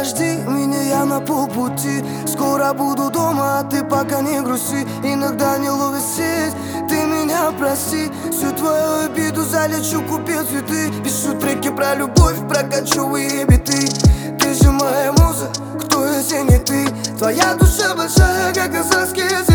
подожди меня, я на полпути. Скоро буду дома, а ты пока не грусти. Иногда не лови сеть, ты меня прости. Всю твою обиду залечу, купил цветы. Пишу треки про любовь, прокачиваю биты. Ты же моя муза, кто если не ты? Твоя душа большая, как казахские языки.